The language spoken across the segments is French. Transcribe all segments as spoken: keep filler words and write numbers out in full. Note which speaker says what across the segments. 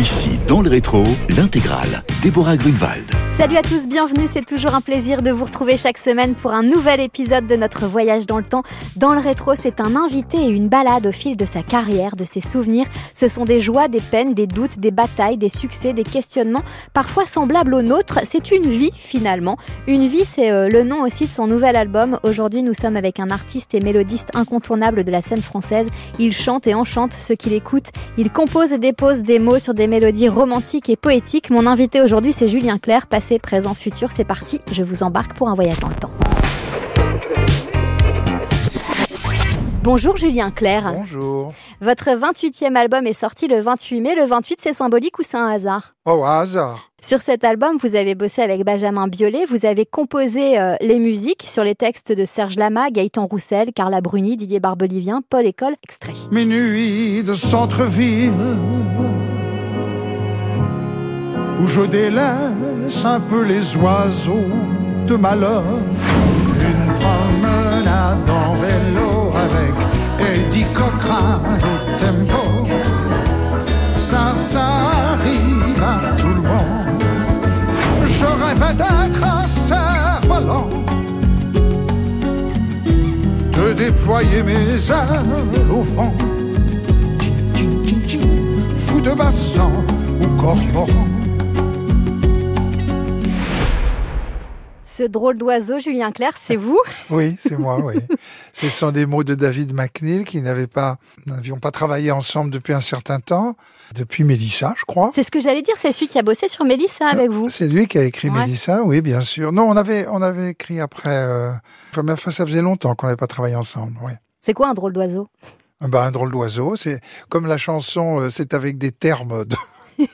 Speaker 1: Ici, dans le rétro, l'intégrale. Déborah Grunewald.
Speaker 2: Salut à tous, bienvenue, c'est toujours un plaisir de vous retrouver chaque semaine pour un nouvel épisode de notre voyage dans le temps. Dans le rétro, c'est un invité et une balade au fil de sa carrière, de ses souvenirs. Ce sont des joies, des peines, des doutes, des batailles, des succès, des questionnements, parfois semblables aux nôtres. C'est une vie finalement. Une vie, c'est euh, le nom aussi de son nouvel album. Aujourd'hui, nous sommes avec un artiste et mélodiste incontournable de la scène française. Il chante et enchante ceux qui l'écoutent. Il compose et dépose des mots sur des mélodies romantiques et poétiques. Mon invité aujourd'hui, c'est Julien Clerc, passé, présent, futur. C'est parti, je vous embarque pour un voyage dans le temps. Bonjour Julien Clerc.
Speaker 3: Bonjour.
Speaker 2: Votre vingt-huitième album est sorti le vingt-huit mai. Le vingt-huit, c'est symbolique ou c'est un hasard ?
Speaker 3: Oh, hasard.
Speaker 2: Sur cet album, vous avez bossé avec Benjamin Biolay. Vous avez composé euh, les musiques sur les textes de Serge Lama, Gaëtan Roussel, Carla Bruni, Didier Barbelivien, Paul École. Extrait.
Speaker 3: Mes nuits de centre-ville où je délaisse un peu les oiseaux de malheur. Une promenade en vélo avec Eddie Cochrane au tempo. Ça, ça arrive à tout le monde. Je rêvais d'être un cerf-volant, de déployer mes ailes au vent. Fou de bassin ou cormoran.
Speaker 2: Ce drôle d'oiseau, Julien Clerc, c'est vous ?
Speaker 3: Oui, c'est moi, oui. Ce sont des mots de David McNeil qui n'avaient pas, n'avions pas travaillé ensemble depuis un certain temps, depuis Mélissa, je crois.
Speaker 2: C'est ce que j'allais dire, c'est celui qui a bossé sur Mélissa avec vous.
Speaker 3: C'est lui qui a écrit ouais. Mélissa, oui, bien sûr. Non, on avait, on avait écrit après. Euh, enfin, ça faisait longtemps qu'on n'avait pas travaillé ensemble, oui.
Speaker 2: C'est quoi un drôle d'oiseau ?
Speaker 3: Ben, un drôle d'oiseau, c'est comme la chanson, euh, c'est avec des termes de...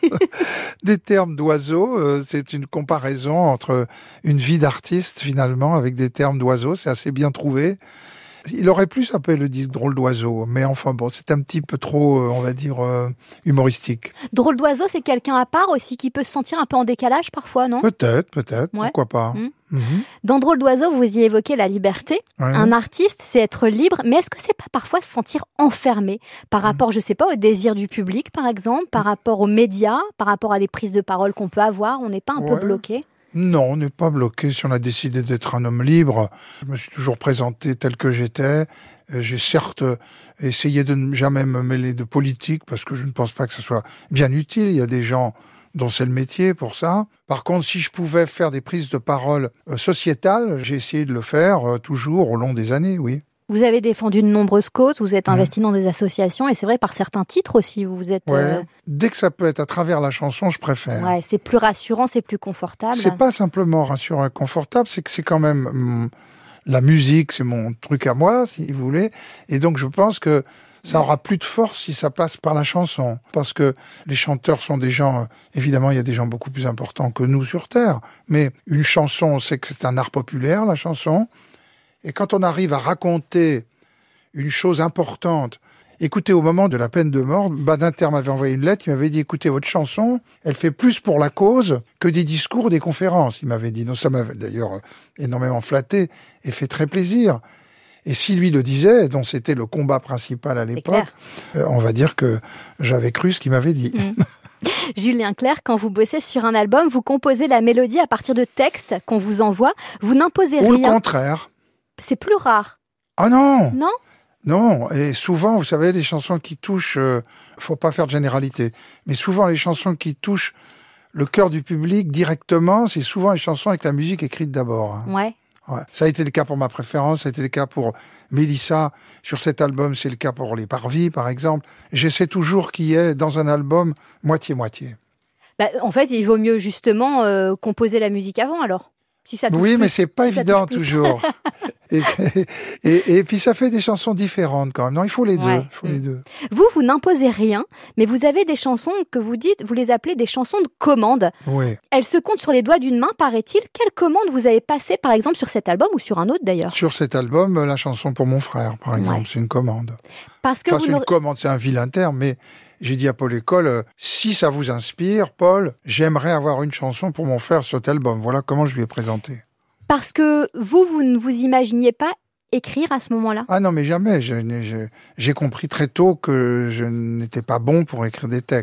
Speaker 3: des termes d'oiseaux, euh, c'est une comparaison entre une vie d'artiste finalement avec des termes d'oiseaux, c'est assez bien trouvé. Il aurait pu s'appeler le disque Drôle d'oiseau, mais enfin bon, c'est un petit peu trop, euh, on va dire, euh, humoristique.
Speaker 2: Drôle d'oiseau, c'est quelqu'un à part aussi qui peut se sentir un peu en décalage parfois, non ?
Speaker 3: Peut-être, peut-être, ouais. Pourquoi pas.
Speaker 2: Mmh.
Speaker 3: Mmh.
Speaker 2: Dans Drôle d'oiseau, vous y évoquez la liberté. Ouais. Un artiste, c'est être libre, mais est-ce que c'est pas parfois se sentir enfermé par rapport, mmh. je sais pas, au désir du public, par exemple, par mmh. rapport aux médias, par rapport à des prises de parole qu'on peut avoir, on n'est pas un ouais. peu bloqué ?
Speaker 3: Non, on n'est pas bloqué si on a décidé d'être un homme libre. Je me suis toujours présenté tel que j'étais. J'ai certes essayé de ne jamais me mêler de politique parce que je ne pense pas que ce soit bien utile. Il y a des gens dont c'est le métier pour ça. Par contre, si je pouvais faire des prises de parole sociétales, j'ai essayé de le faire toujours au long des années, oui.
Speaker 2: Vous avez défendu de nombreuses causes, vous êtes investi mmh. dans des associations et c'est vrai par certains titres aussi. Vous êtes.
Speaker 3: Ouais.
Speaker 2: Euh...
Speaker 3: Dès que ça peut être à travers la chanson, je préfère.
Speaker 2: Ouais, c'est plus rassurant, c'est plus confortable.
Speaker 3: C'est pas simplement rassurant et confortable, c'est que c'est quand même hum, la musique, c'est mon truc à moi, si vous voulez. Et donc je pense que ça aura plus de force si ça passe par la chanson, parce que les chanteurs sont des gens. Euh, évidemment, il y a des gens beaucoup plus importants que nous sur Terre, mais une chanson, on sait que c'est un art populaire, la chanson. Et quand on arrive à raconter une chose importante, écoutez, au moment de la peine de mort, Badinter m'avait envoyé une lettre, il m'avait dit, écoutez, votre chanson, elle fait plus pour la cause que des discours ou des conférences, il m'avait dit. Donc ça m'avait d'ailleurs énormément flatté et fait très plaisir. Et si lui le disait, dont c'était le combat principal à l'époque, euh, on va dire que j'avais cru ce qu'il m'avait dit.
Speaker 2: Mmh. Julien Clerc, quand vous bossez sur un album, vous composez la mélodie à partir de textes qu'on vous envoie, vous n'imposez rien.
Speaker 3: Ou le contraire.
Speaker 2: C'est plus rare.
Speaker 3: Ah non.
Speaker 2: Non.
Speaker 3: Non, et souvent, vous savez, les chansons qui touchent, euh, faut pas faire de généralité, mais souvent les chansons qui touchent le cœur du public directement, c'est souvent les chansons avec la musique écrite d'abord. Hein.
Speaker 2: Ouais.
Speaker 3: Ouais. Ça a été le cas pour Ma Préférence, ça a été le cas pour Mélissa. Sur cet album, c'est le cas pour Les Parvis, par exemple. J'essaie toujours qu'il y ait dans un album moitié-moitié.
Speaker 2: Bah, en fait, il vaut mieux justement euh, composer la musique avant, alors. Si ça touche
Speaker 3: oui,
Speaker 2: plus,
Speaker 3: mais c'est pas
Speaker 2: si
Speaker 3: évident toujours. et, et, et puis ça fait des chansons différentes quand même. Non, il faut les deux.
Speaker 2: Ouais.
Speaker 3: Il faut
Speaker 2: mmh.
Speaker 3: les deux.
Speaker 2: Vous, vous n'imposez rien, mais vous avez des chansons que vous dites, vous les appelez des chansons de commande.
Speaker 3: Oui.
Speaker 2: Elles se comptent sur les doigts d'une main, paraît-il. Quelle commande vous avez passée, par exemple, sur cet album ou sur un autre d'ailleurs ?
Speaker 3: Sur cet album, la chanson pour mon frère, par exemple, ouais. c'est une commande.
Speaker 2: Parce que
Speaker 3: enfin,
Speaker 2: vous
Speaker 3: c'est une commande, c'est un vilain terme, mais j'ai dit à Paul École, euh, si ça vous inspire, Paul, j'aimerais avoir une chanson pour mon frère sur cet album. Voilà comment je lui ai présenté.
Speaker 2: Parce que vous, vous ne vous imaginiez pas écrire à ce moment-là ?
Speaker 3: Ah non, mais jamais. Je, je, j'ai compris très tôt que je n'étais pas bon pour écrire des textes.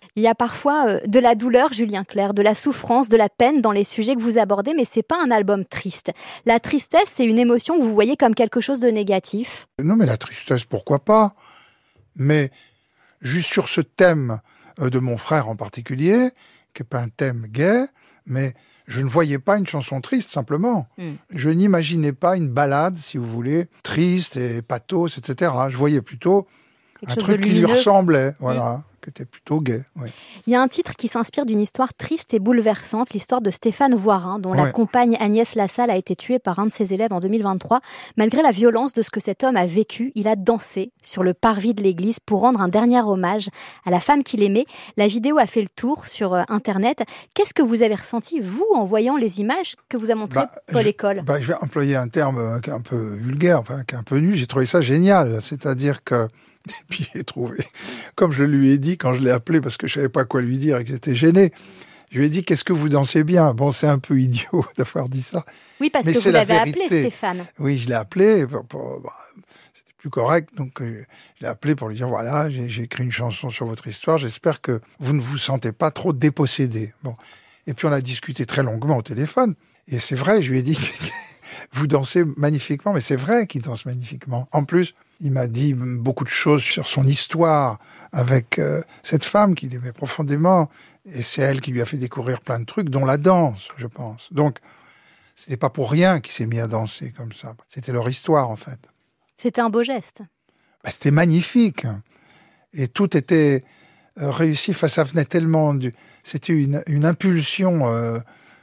Speaker 2: Il y a parfois euh, de la douleur, Julien Clerc, de la souffrance, de la peine dans les sujets que vous abordez, mais c'est pas un album triste. La tristesse, c'est une émotion que vous voyez comme quelque chose de négatif.
Speaker 3: Non, mais la tristesse, pourquoi pas? Mais juste sur ce thème euh, de mon frère en particulier, qui n'est pas un thème gai, mais je ne voyais pas une chanson triste, simplement. Mm. Je n'imaginais pas une ballade, si vous voulez, triste et pathos, et cetera. Je voyais plutôt quelque un truc qui lui ressemblait, voilà. Mm. qui était plutôt gai. Oui.
Speaker 2: Il y a un titre qui s'inspire d'une histoire triste et bouleversante, l'histoire de Stéphane Voirin, dont ouais. la compagne Agnès Lassalle a été tuée par un de ses élèves en deux mille vingt-trois. Malgré la violence de ce que cet homme a vécu, il a dansé sur le parvis de l'église pour rendre un dernier hommage à la femme qu'il aimait. La vidéo a fait le tour sur euh, Internet. Qu'est-ce que vous avez ressenti, vous, en voyant les images que vous a montrées bah, Paul
Speaker 3: je,
Speaker 2: École
Speaker 3: bah, Je vais employer un terme un peu vulgaire, enfin, un peu nul. J'ai trouvé ça génial. C'est-à-dire que Et puis j'ai trouvé, comme je lui ai dit quand je l'ai appelé, parce que je savais pas quoi lui dire et que j'étais gêné, je lui ai dit, qu'est-ce que vous dansez bien? Bon, c'est un peu idiot d'avoir dit ça.
Speaker 2: Oui, parce mais que vous l'avez appelé, Stéphane.
Speaker 3: Oui, je l'ai appelé, pour, pour, bah, c'était plus correct, donc euh, je l'ai appelé pour lui dire, voilà, j'ai, j'ai écrit une chanson sur votre histoire, j'espère que vous ne vous sentez pas trop dépossédé. Bon. Et puis on a discuté très longuement au téléphone, et c'est vrai, je lui ai dit, vous dansez magnifiquement, mais c'est vrai qu'il danse magnifiquement. En plus, il m'a dit beaucoup de choses sur son histoire avec euh, cette femme qu'il aimait profondément. Et c'est elle qui lui a fait découvrir plein de trucs, dont la danse, je pense. Donc, c'était pas pour rien qu'il s'est mis à danser comme ça. C'était leur histoire, en fait.
Speaker 2: C'était un beau geste.
Speaker 3: Bah, c'était magnifique. Et tout était euh, réussi. Enfin, ça venait tellement du... C'était une, une impulsion euh,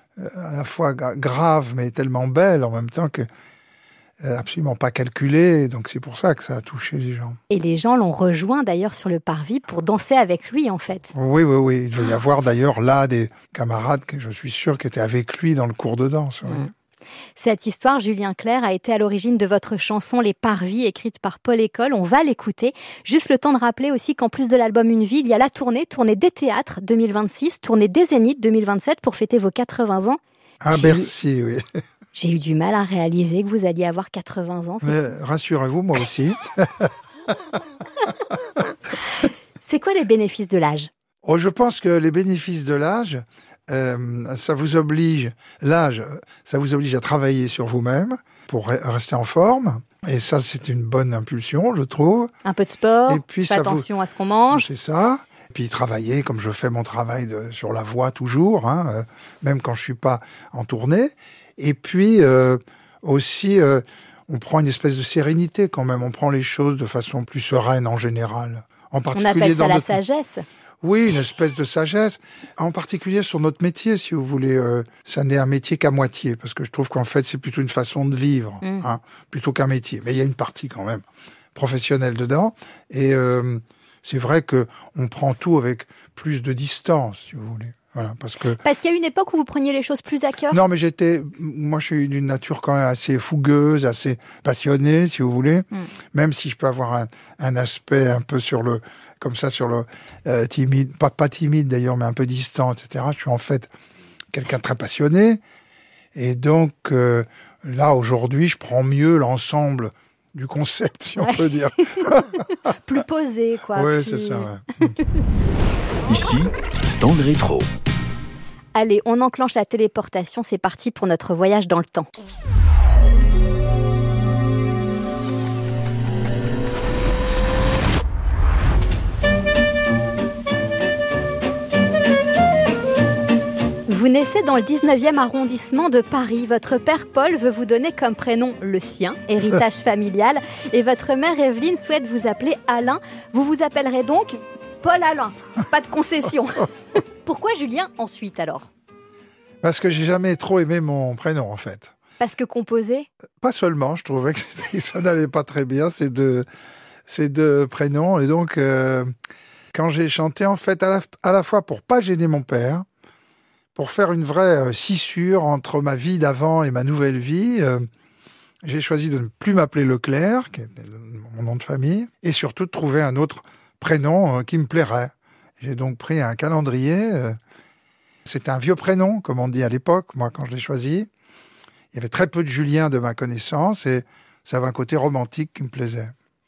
Speaker 3: à la fois grave, mais tellement belle en même temps que... absolument pas calculé, donc c'est pour ça que ça a touché les gens.
Speaker 2: Et les gens l'ont rejoint d'ailleurs sur le parvis pour danser avec lui en fait.
Speaker 3: Oui, oui, oui. Il doit y avoir d'ailleurs là des camarades que je suis sûr qui étaient avec lui dans le cours de danse. Oui. Mmh.
Speaker 2: Cette histoire, Julien Clerc, a été à l'origine de votre chanson Les Parvis, écrite par Paul École. On va l'écouter. Juste le temps de rappeler aussi qu'en plus de l'album Une vie, il y a la tournée, tournée des théâtres deux mille vingt-six, tournée des Zéniths deux mille vingt-sept pour fêter vos quatre-vingts ans.
Speaker 3: À J'ai... Bercy, oui.
Speaker 2: J'ai eu du mal à réaliser que vous alliez avoir quatre-vingts ans. C'est...
Speaker 3: Mais rassurez-vous, moi aussi.
Speaker 2: C'est quoi les bénéfices de l'âge?
Speaker 3: Oh, je pense que les bénéfices de l'âge, euh, ça vous oblige, l'âge, ça vous oblige à travailler sur vous-même pour re- rester en forme. Et ça, c'est une bonne impulsion, je trouve.
Speaker 2: Un peu de sport,
Speaker 3: et puis,
Speaker 2: faites attention vous... à ce qu'on mange.
Speaker 3: C'est ça. Et puis travailler, comme je fais mon travail de, sur la voix toujours, hein, euh, même quand je suis pas en tournée. Et puis euh, aussi, euh, on prend une espèce de sérénité quand même. On prend les choses de façon plus sereine en général. En particulier
Speaker 2: on appelle ça
Speaker 3: dans
Speaker 2: la
Speaker 3: notre...
Speaker 2: sagesse.
Speaker 3: Oui, une espèce de sagesse. En particulier sur notre métier, si vous voulez. Euh, ça n'est un métier qu'à moitié, parce que je trouve qu'en fait, c'est plutôt une façon de vivre, mmh. hein, plutôt qu'un métier. Mais il y a une partie quand même professionnelle dedans. Et euh, c'est vrai que on prend tout avec plus de distance, si vous voulez. Voilà, parce que
Speaker 2: parce qu'il y a une époque où vous preniez les choses plus à cœur.
Speaker 3: Non, mais j'étais, moi, je suis d'une nature quand même assez fougueuse, assez passionnée, si vous voulez. Mm. Même si je peux avoir un, un aspect un peu sur le, comme ça, sur le euh, timide, pas pas timide d'ailleurs, mais un peu distant, et cetera. Je suis en fait quelqu'un de très passionné, et donc euh, là aujourd'hui, je prends mieux l'ensemble du concept, si ouais. on peut dire.
Speaker 2: Plus posé, quoi.
Speaker 3: Oui,
Speaker 2: plus...
Speaker 3: c'est ça. Ouais.
Speaker 1: Ici, dans le rétro.
Speaker 2: Allez, on enclenche la téléportation, c'est parti pour notre voyage dans le temps. Vous naissez dans le dix-neuvième arrondissement de Paris. Votre père Paul veut vous donner comme prénom le sien, héritage familial, et votre mère Evelyne souhaite vous appeler Alain. Vous vous appellerez donc Paul Alain. Pas de concession. Pourquoi Julien ensuite alors?
Speaker 3: Parce que j'ai jamais trop aimé mon prénom en fait.
Speaker 2: Parce que composé? Pas
Speaker 3: seulement, je trouvais que ça n'allait pas très bien ces deux, ces deux prénoms. Et donc, euh, quand j'ai chanté en fait à la, à la fois pour pas gêner mon père, pour faire une vraie euh, scissure entre ma vie d'avant et ma nouvelle vie, euh, j'ai choisi de ne plus m'appeler Leclerc, qui est mon nom de famille, et surtout de trouver un autre prénom euh, qui me plairait. J'ai donc pris un calendrier. Euh, c'était un vieux prénom, comme on dit à l'époque, moi, quand je l'ai choisi. Il y avait très peu de Julien de ma connaissance et ça avait un côté romantique qui me plaisait.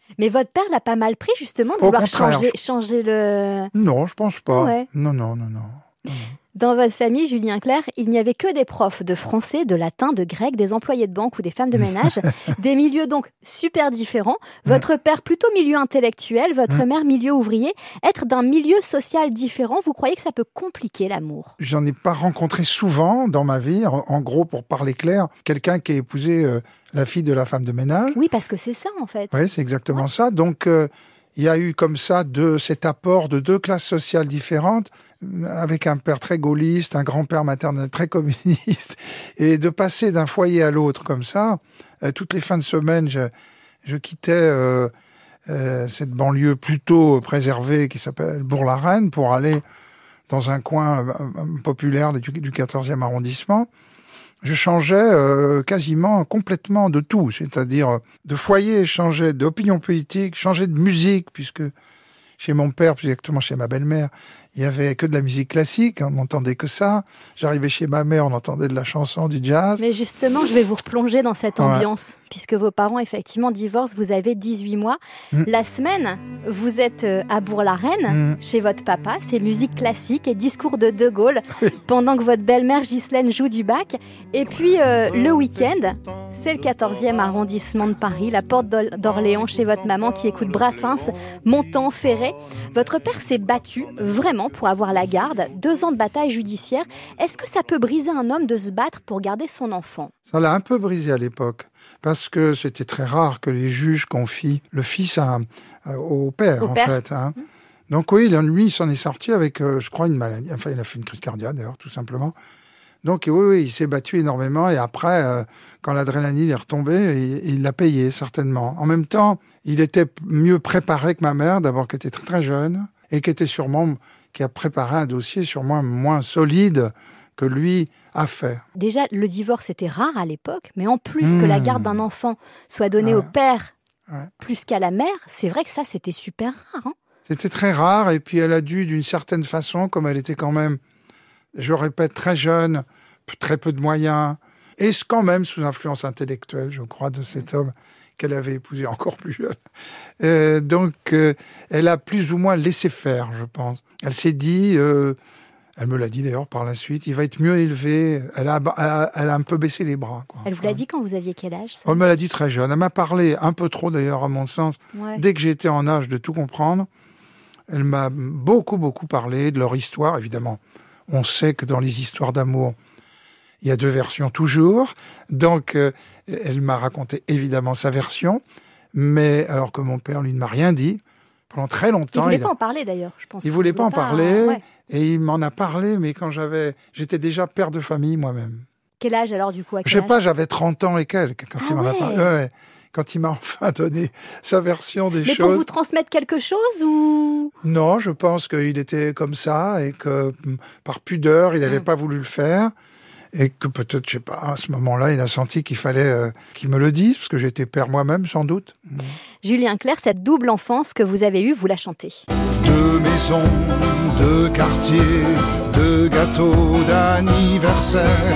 Speaker 2: Mais votre père l'a pas mal pris, justement, de
Speaker 3: Au
Speaker 2: vouloir
Speaker 3: contraire,
Speaker 2: changer,
Speaker 3: je-
Speaker 2: changer le...
Speaker 3: Non, je pense pas.
Speaker 2: Ouais.
Speaker 3: Non, non, non, non.
Speaker 2: Dans votre famille, Julien Clerc, il n'y avait que des profs de français, de latin, de grec, des employés de banque ou des femmes de ménage. Des milieux donc super différents. Votre père plutôt milieu intellectuel, votre mère milieu ouvrier. Être d'un milieu social différent, vous croyez que ça peut compliquer l'amour?
Speaker 3: J'en ai pas rencontré souvent dans ma vie. En, en gros, pour parler clair, quelqu'un qui a épousé euh, la fille de la femme de ménage.
Speaker 2: Oui, parce que c'est ça en fait.
Speaker 3: Oui, c'est exactement ça. Donc, euh, il y a eu comme ça de, cet apport de deux classes sociales différentes, avec un père très gaulliste, un grand-père maternel très communiste, et de passer d'un foyer à l'autre comme ça. Euh, toutes les fins de semaine, je, je quittais euh, euh, cette banlieue plutôt préservée qui s'appelle Bourg-la-Reine pour aller dans un coin euh, populaire du, du quatorzième arrondissement. Je changeais euh, quasiment complètement de tout, c'est-à-dire euh, de foyer, je changeais d'opinion politique, je changeais de musique, puisque chez mon père, plus exactement chez ma belle-mère, il y avait que de la musique classique, on n'entendait que ça. J'arrivais chez ma mère, on entendait de la chanson, du jazz.
Speaker 2: Mais justement, je vais vous replonger dans cette
Speaker 3: Ouais.
Speaker 2: ambiance, puisque vos parents, effectivement, divorcent, vous avez dix-huit mois.
Speaker 3: Mm.
Speaker 2: La semaine, vous êtes euh, à Bourg-la-Reine,
Speaker 3: Mm.
Speaker 2: chez votre papa, c'est musique classique et discours de De Gaulle, pendant que votre belle-mère Ghislaine joue du bac. Et puis, euh, le week-end, c'est le quatorzième arrondissement de Paris, la porte d'Or- d'Orléans, chez votre maman qui écoute Brassens, Montand, Ferré. Votre père s'est battu, vraiment, pour avoir la garde. Deux ans de bataille judiciaire. Est-ce que ça peut briser un homme de se battre pour garder son enfant?
Speaker 3: Ça l'a un peu brisé à l'époque, parce que c'était très rare que les juges confient le fils à, à- au père,
Speaker 2: Au
Speaker 3: en
Speaker 2: père.
Speaker 3: fait. Hein. Donc oui, lui, il s'en est sorti avec, euh, je crois, une maladie. Enfin, il a fait une crise cardiaque, d'ailleurs, tout simplement. Donc oui, oui, il s'est battu énormément, et après, euh, quand l'adrénaline est retombée, il il l'a payé, certainement. En même temps, il était mieux préparé que ma mère, d'abord, qui était très, très jeune, et qui était sûrement, qui a préparé un dossier sûrement moins solide que lui a fait.
Speaker 2: Déjà, le divorce était rare à l'époque, mais en plus que la garde d'un enfant soit donnée au père
Speaker 3: Ouais.
Speaker 2: plus qu'à la mère, c'est vrai que ça, c'était super rare. Hein.
Speaker 3: C'était très rare, et puis elle a dû, d'une certaine façon, comme elle était quand même, je répète, très jeune, p- très peu de moyens, et c- quand même sous influence intellectuelle, je crois, de cet homme qu'elle avait épousé encore plus jeune. Euh, donc, euh, elle a plus ou moins laissé faire, je pense. Elle s'est dit, euh, elle me l'a dit d'ailleurs par la suite, il va être mieux élevé. Elle a, elle a, elle a un peu baissé les bras. Quoi.
Speaker 2: Elle vous l'a dit quand vous aviez quel âge ça?
Speaker 3: Elle me l'a dit très jeune. Elle m'a parlé un peu trop d'ailleurs, à mon sens,
Speaker 2: Ouais.
Speaker 3: dès que j'étais en âge de tout comprendre. Elle m'a beaucoup, beaucoup parlé de leur histoire. Évidemment, on sait que dans les histoires d'amour, il y a deux versions toujours. Donc, euh, elle m'a raconté évidemment sa version. Mais alors que mon père, lui, ne m'a rien dit. Pendant très
Speaker 2: Il
Speaker 3: longtemps,
Speaker 2: voulait
Speaker 3: il a-
Speaker 2: pas en parler d'ailleurs, je pense.
Speaker 3: il
Speaker 2: qu'il
Speaker 3: voulait pas en parler.
Speaker 2: Ouais.
Speaker 3: Et il m'en a parlé, mais quand j'avais... J'étais déjà père de famille moi-même.
Speaker 2: Quel âge alors du coup à
Speaker 3: Je
Speaker 2: quel
Speaker 3: sais
Speaker 2: âge
Speaker 3: pas, j'avais trente ans et quelques quand
Speaker 2: Ah
Speaker 3: il m'en a
Speaker 2: ouais.
Speaker 3: parlé. Ouais, ouais. Quand il m'a enfin donné sa version des
Speaker 2: Mais pour
Speaker 3: choses.
Speaker 2: vous transmettre quelque chose ou...
Speaker 3: Non, je pense qu'il était comme ça et que mm, par pudeur, il n'avait
Speaker 2: Mm.
Speaker 3: pas voulu le faire. Et que peut-être, je sais pas, à ce moment-là, il a senti qu'il fallait euh, qu'il me le dise, parce que j'étais père moi-même, sans doute.
Speaker 2: Julien Clerc, cette double enfance que vous avez eue, vous la chantez.
Speaker 3: Deux maisons, deux quartiers, deux gâteaux d'anniversaire,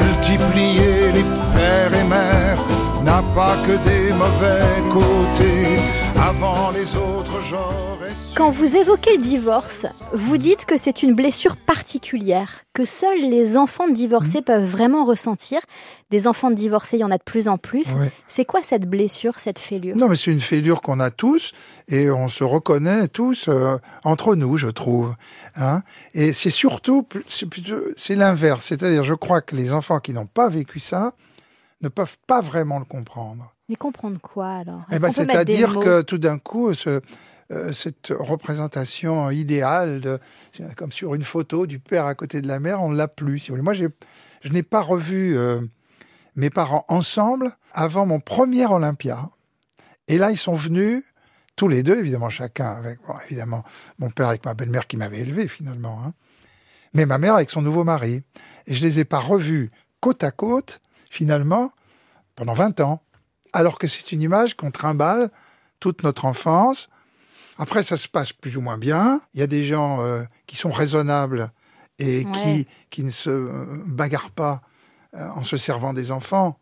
Speaker 3: multiplier les pères et mères n'a pas que des mauvais côtés. Avant les autres, j'aurais su...
Speaker 2: Quand vous évoquez le divorce, vous dites que c'est une blessure particulière, que seuls les enfants de divorcés peuvent vraiment ressentir. Des enfants de divorcés, il y en a de plus en plus.
Speaker 3: Ouais.
Speaker 2: C'est quoi cette blessure, cette fêlure?
Speaker 3: Non, mais c'est une fêlure qu'on a tous, et on se reconnaît tous euh, entre nous, je trouve. Hein, et c'est surtout, plus- c'est plutôt- c'est l'inverse. C'est-à-dire, je crois que les enfants qui n'ont pas vécu ça ne peuvent pas vraiment le comprendre.
Speaker 2: Mais comprendre quoi alors?
Speaker 3: Eh
Speaker 2: Est-ce
Speaker 3: ben,
Speaker 2: qu'on peut mettre des
Speaker 3: c'est-à-dire
Speaker 2: mots?
Speaker 3: que tout d'un coup, ce, euh, cette représentation idéale, de, comme sur une photo du père à côté de la mère, on ne l'a plus. Si vous voulez. Moi, j'ai, je n'ai pas revu euh, mes parents ensemble avant mon premier Olympia. Et là, ils sont venus, tous les deux, évidemment, chacun avec, bon, évidemment, mon père avec ma belle-mère qui m'avait élevé finalement, hein, mais ma mère avec son nouveau mari. Et je les ai pas revus côte à côte, finalement, pendant vingt ans. Alors que c'est une image qu'on trimballe toute notre enfance. Après, ça se passe plus ou moins bien. Il y a des gens euh, qui sont raisonnables et
Speaker 2: Ouais.
Speaker 3: qui, qui ne se euh, bagarrent pas euh, en se servant des enfants.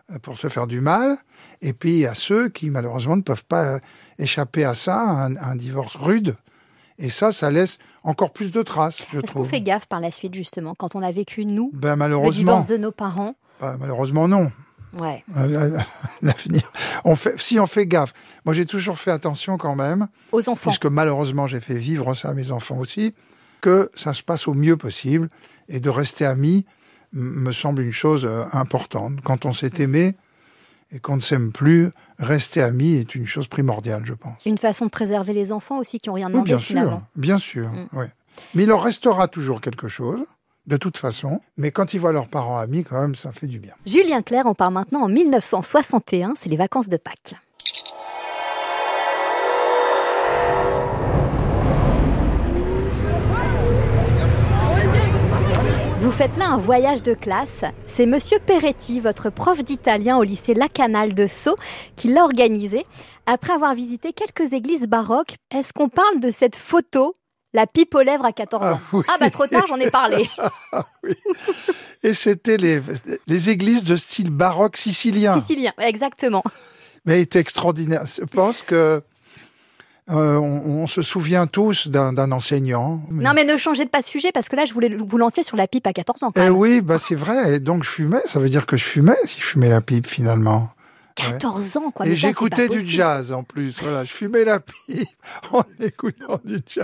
Speaker 3: pour se faire du mal. Et puis, il y a ceux qui, malheureusement, ne peuvent pas échapper à ça, à un, à un divorce rude. Et ça, ça laisse encore plus de traces, je
Speaker 2: Est-ce
Speaker 3: trouve.
Speaker 2: qu'on fait gaffe par la suite, justement, quand on a vécu, nous,
Speaker 3: ben, malheureusement,
Speaker 2: le divorce de nos parents?
Speaker 3: Ben, malheureusement, non.
Speaker 2: Ouais.
Speaker 3: Euh, L'avenir. On fait, si on fait gaffe. Moi, j'ai toujours fait attention quand même.
Speaker 2: Aux enfants.
Speaker 3: Puisque malheureusement, j'ai fait vivre ça à mes enfants aussi, que ça se passe au mieux possible. Et de rester amis me semble une chose euh, importante. Quand on s'est aimé et qu'on ne s'aime plus, rester amis est une chose primordiale, je pense.
Speaker 2: Une façon de préserver les enfants aussi qui n'ont rien
Speaker 3: Oui,
Speaker 2: demandé
Speaker 3: bien
Speaker 2: finalement.
Speaker 3: sûr, bien sûr.
Speaker 2: Mm.
Speaker 3: Ouais. Mais il leur restera toujours quelque chose, de toute façon. Mais quand ils voient leurs parents amis, quand même, ça fait du bien.
Speaker 2: Julien Clerc, on part maintenant en mille neuf cent soixante et un, c'est les vacances de Pâques. Vous faites là un voyage de classe. C'est Monsieur Peretti, votre prof d'italien au lycée Lacanal de Sceaux, qui l'a organisé. Après avoir visité quelques églises baroques, est-ce qu'on parle de cette photo, la pipe aux lèvres à quatorze ans?
Speaker 3: Ah, oui.
Speaker 2: Ah bah trop tard, j'en ai parlé.
Speaker 3: Ah, oui. Et c'était les, les églises de style baroque sicilien.
Speaker 2: Sicilien, exactement.
Speaker 3: Mais il était extraordinaire. Je pense que Euh, on, on se souvient tous d'un, d'un enseignant. Mais...
Speaker 2: Non, mais ne changez de pas de sujet, parce que là, je voulais vous lancer sur la pipe à quatorze ans. Quand
Speaker 3: eh
Speaker 2: même.
Speaker 3: oui, bah c'est vrai. Et donc je fumais. Ça veut dire que je fumais si je fumais la pipe finalement.
Speaker 2: quatorze ans, quoi.
Speaker 3: Et
Speaker 2: mais ça,
Speaker 3: j'écoutais
Speaker 2: c'est pas
Speaker 3: du
Speaker 2: possible.
Speaker 3: jazz en plus. Voilà, je fumais la pipe en écoutant du jazz.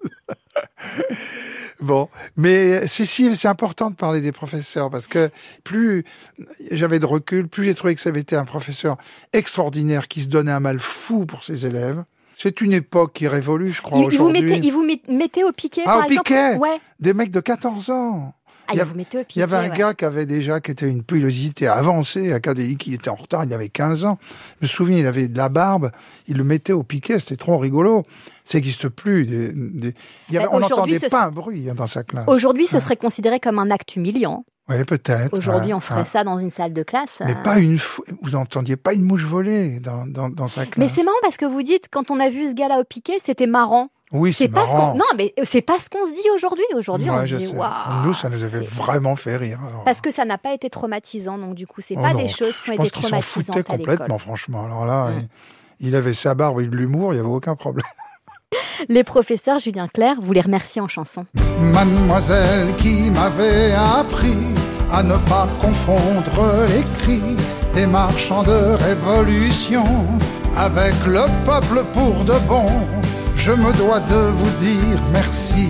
Speaker 3: Bon, mais c'est si c'est important de parler des professeurs parce que plus j'avais de recul, plus j'ai trouvé que ça avait été un professeur extraordinaire qui se donnait un mal fou pour ses élèves. C'est une époque qui révolue, je crois,
Speaker 2: Il, il vous
Speaker 3: aujourd'hui.
Speaker 2: mettez, il vous met- mettez au piquet,
Speaker 3: Ah,
Speaker 2: par
Speaker 3: au
Speaker 2: exemple.
Speaker 3: piquet
Speaker 2: Ouais.
Speaker 3: Des mecs de quatorze ans.
Speaker 2: Ah,
Speaker 3: Il y
Speaker 2: il
Speaker 3: a-
Speaker 2: vous mettez au piquet.
Speaker 3: Il y avait un
Speaker 2: ouais.
Speaker 3: gars qui avait déjà, qui était une pilosité avancée, académique, qui était en retard, il avait quinze ans. Je me souviens, il avait de la barbe, il le mettait au piquet, c'était trop rigolo. Ça n'existe plus. Des, des... Il y avait,
Speaker 2: Bah,
Speaker 3: on
Speaker 2: aujourd'hui,
Speaker 3: n'entendait
Speaker 2: ce
Speaker 3: pas
Speaker 2: serait-
Speaker 3: un bruit dans sa classe.
Speaker 2: Aujourd'hui, ce
Speaker 3: Ouais.
Speaker 2: serait considéré comme un acte humiliant.
Speaker 3: Oui, peut-être.
Speaker 2: Aujourd'hui,
Speaker 3: ouais,
Speaker 2: on ferait
Speaker 3: ouais.
Speaker 2: ça dans une salle de classe.
Speaker 3: Mais
Speaker 2: euh.
Speaker 3: pas une fois, vous n'entendiez pas une mouche voler dans, dans, dans sa classe.
Speaker 2: Mais c'est marrant parce que vous dites, quand on a vu ce gars-là au piquet, c'était marrant.
Speaker 3: Oui, c'est,
Speaker 2: c'est pas ce
Speaker 3: marrant.
Speaker 2: qu'on... Non, mais c'est pas ce qu'on se dit aujourd'hui. Aujourd'hui,
Speaker 3: Ouais,
Speaker 2: on
Speaker 3: je
Speaker 2: se dit,
Speaker 3: sais.
Speaker 2: waouh.
Speaker 3: Nous, ça nous avait
Speaker 2: c'est-
Speaker 3: vraiment fait rire. alors.
Speaker 2: Parce que ça n'a pas été traumatisant, donc du coup, c'est
Speaker 3: Oh
Speaker 2: pas
Speaker 3: non,
Speaker 2: des choses qui ont
Speaker 3: je
Speaker 2: été
Speaker 3: pense qu'il s'en
Speaker 2: traumatisantes
Speaker 3: foutait
Speaker 2: à l'école.
Speaker 3: complètement, franchement. Alors là,
Speaker 2: Mm.
Speaker 3: il, il avait sa barbe et de l'humour, il n'y avait aucun problème.
Speaker 2: Les professeurs, Julien Clerc, vous les remerciez en chanson.
Speaker 4: Mademoiselle qui m'avait appris à ne pas confondre les cris des marchands de révolution avec le peuple pour de bon. Je me dois de vous dire merci.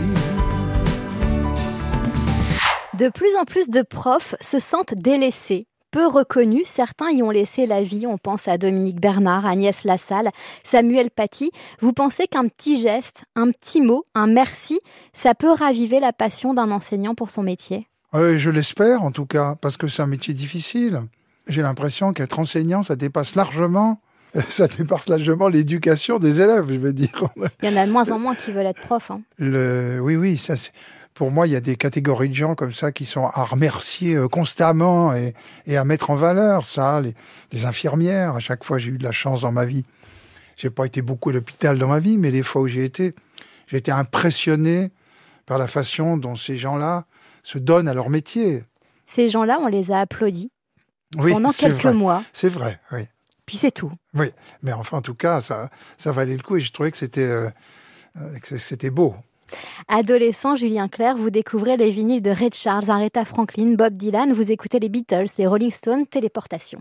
Speaker 2: De plus en plus de profs se sentent délaissés. Peu reconnus, certains y ont laissé la vie. On pense à Dominique Bernard, Agnès Lassalle, Samuel Paty. Vous pensez qu'un petit geste, un petit mot, un merci, ça peut raviver la passion d'un enseignant pour son métier ?
Speaker 3: Euh, je l'espère, en tout cas, parce que c'est un métier difficile. J'ai l'impression qu'être enseignant, ça dépasse largement, ça dépasse largement l'éducation des élèves, je veux dire.
Speaker 2: Il y en a de moins en moins qui veulent être profs. Hein.
Speaker 3: Le, oui, oui, ça, c'est, pour moi, il y a des catégories de gens comme ça qui sont à remercier euh, constamment et, et à mettre en valeur. Ça, les, les infirmières, à chaque fois, j'ai eu de la chance dans ma vie. J'ai pas été beaucoup à l'hôpital dans ma vie, mais les fois où j'ai été, j'ai été impressionné par la façon dont ces gens-là se donnent à leur métier.
Speaker 2: Ces gens-là, on les a applaudis
Speaker 3: Oui,
Speaker 2: pendant
Speaker 3: c'est
Speaker 2: quelques
Speaker 3: vrai.
Speaker 2: mois.
Speaker 3: C'est vrai, oui.
Speaker 2: Puis c'est tout.
Speaker 3: Oui, mais enfin, en tout cas, ça, ça valait le coup et je trouvais que c'était, euh, que c'était beau.
Speaker 2: Adolescent, Julien Clerc, vous découvrez les vinyles de Ray Charles, Aretha Franklin, Bob Dylan, vous écoutez les Beatles, les Rolling Stones, Téléportation.